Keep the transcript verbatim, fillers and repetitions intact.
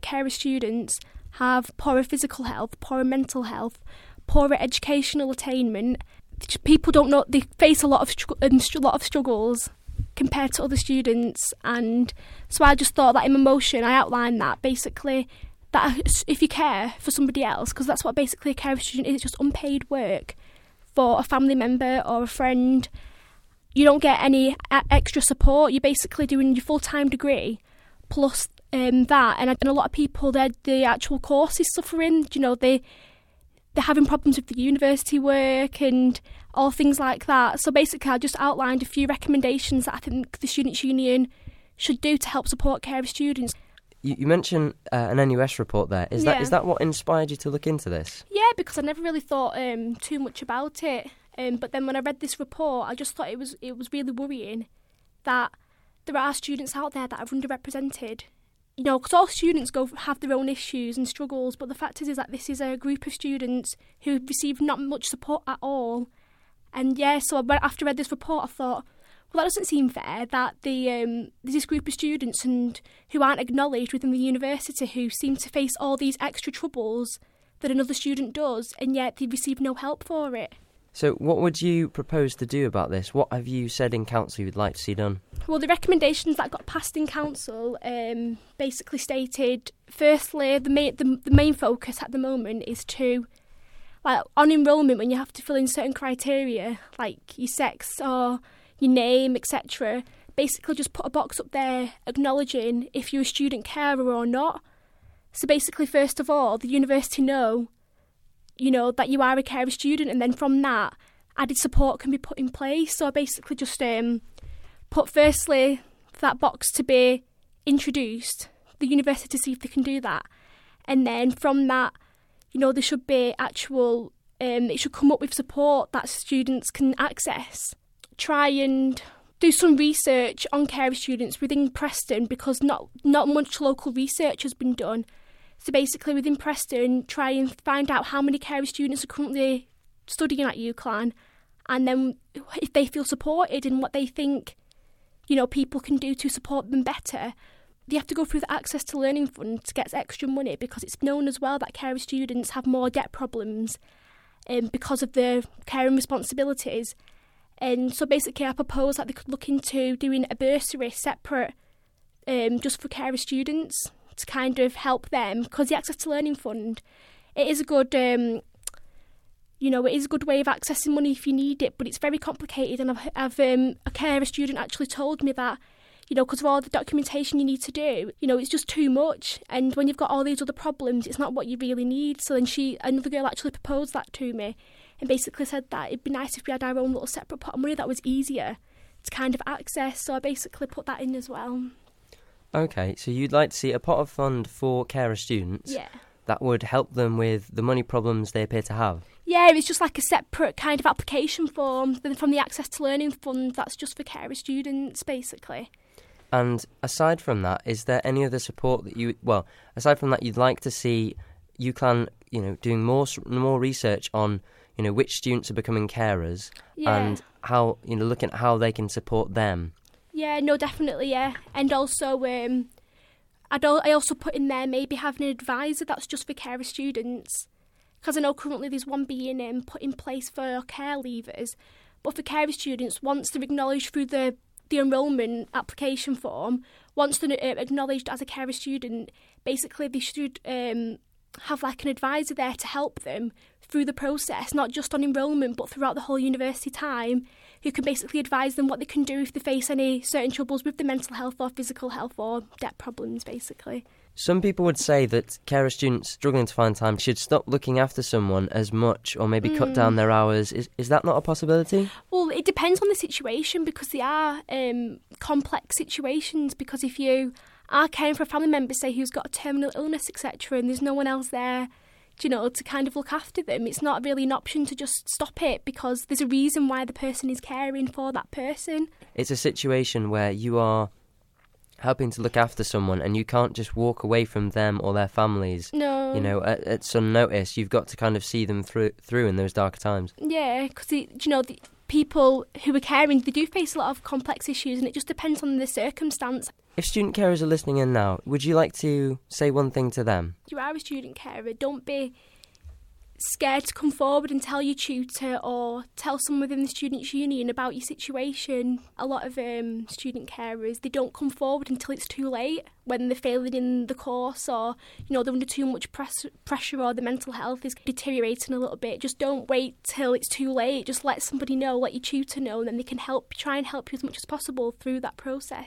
carer students have poorer physical health, poorer mental health, poorer educational attainment. People don't know, they face a lot of um, a lot of struggles compared to other students, and so I just thought that in my motion I outlined that basically that if you care for somebody else, because that's what basically a carer student is, it's just unpaid work for a family member or a friend. You don't get any a- extra support. You're basically doing your full-time degree plus um, that, and, and a lot of people, they're the actual course is suffering. You know, they they're having problems with the university work and all things like that. So basically, I just outlined a few recommendations that I think the Students' Union should do to help support carer students. You, you mentioned uh, an N U S report there. Is Yeah. that is that what inspired you to look into this? Yeah, because I never really thought um, too much about it. Um, but then when I read this report, I just thought it was it was really worrying that there are students out there that are underrepresented. You know, because all students go have their own issues and struggles, but the fact is, is that this is a group of students who receive not much support at all. And yeah, so after I read this report, I thought, well, that doesn't seem fair that the um, there's this group of students and who aren't acknowledged within the university who seem to face all these extra troubles that another student does, and yet they receive no help for it. So what would you propose to do about this? What have you said in council you'd like to see done? Well, the recommendations that got passed in council um, basically stated, firstly, the main, the, the main focus at the moment is to, like, on enrolment, when you have to fill in certain criteria, like your sex or your name, et cetera, basically just put a box up there acknowledging if you're a student carer or not. So basically, first of all, the university know you know, that you are a carer student, and then from that, added support can be put in place. So I basically just um, put, firstly, that box to be introduced, the university to see if they can do that. And then from that, you know, there should be actual, um, it should come up with support that students can access. Try and do some research on carer students within Preston, because not, not much local research has been done. So basically within Preston, try and find out how many carer students are currently studying at UCLan, and then if they feel supported and what they think, you know, people can do to support them better. They have to go through the Access to Learning Fund to get extra money, because it's known as well that carer students have more debt problems um, because of their caring responsibilities. And so basically I propose that they could look into doing a bursary separate um, just for carer students, to kind of help them, because the Access to Learning Fund, it is a good, um, you know, it is a good way of accessing money if you need it, but it's very complicated. And I've, I've um, a carer student actually told me that, you know, because of all the documentation you need to do, you know, it's just too much. And when you've got all these other problems, it's not what you really need. So then she, another girl actually proposed that to me, and basically said that it'd be nice if we had our own little separate pot of money that was easier to kind of access. So I basically put that in as well. Okay, so you'd like to see a pot of fund for carer students Yeah. that would help them with the money problems they appear to have? Yeah, it's just like a separate kind of application form than from the Access to Learning Fund that's just for carer students, basically. And aside from that, is there any other support that you, well, aside from that, you'd like to see UCLan, you know, doing more more research on, you know, which students are becoming carers, Yeah. and how, you know, looking at how they can support them? Yeah, no, definitely, yeah. And also, um, I'd al- I also put in there maybe having an advisor that's just for carer students, because I know currently there's one being um, put in place for care leavers, but for carer students, once they're acknowledged through the, the enrolment application form, once they're uh, acknowledged as a carer student, basically they should um, have like an advisor there to help them through the process, not just on enrolment, but throughout the whole university time, who can basically advise them what they can do if they face any certain troubles with their mental health or physical health or debt problems, basically. Some people would say that carer students struggling to find time should stop looking after someone as much, or maybe mm. cut down their hours. Is is that not a possibility? Well, it depends on the situation, because they are um, complex situations, because if you are caring for a family member, say, who's got a terminal illness, et cetera, and there's no one else there, you know, to kind of look after them, it's not really an option to just stop it, because there's a reason why the person is caring for that person. It's a situation where you are helping to look after someone and you can't just walk away from them or their families. No. You know, at, at some notice, you've got to kind of see them through through in those darker times. Yeah, because, you know, the people who are caring, they do face a lot of complex issues, and it just depends on the circumstance. If student carers are listening in now, would you like to say one thing to them? If you are a student carer, don't be scared to come forward and tell your tutor or tell someone within the students' union about your situation. A lot of um, student carers, they don't come forward until it's too late, when they're failing in the course, or you know they're under too much press- pressure, or their mental health is deteriorating a little bit. Just don't wait till it's too late. Just let somebody know, let your tutor know, and then they can help, try and help you as much as possible through that process.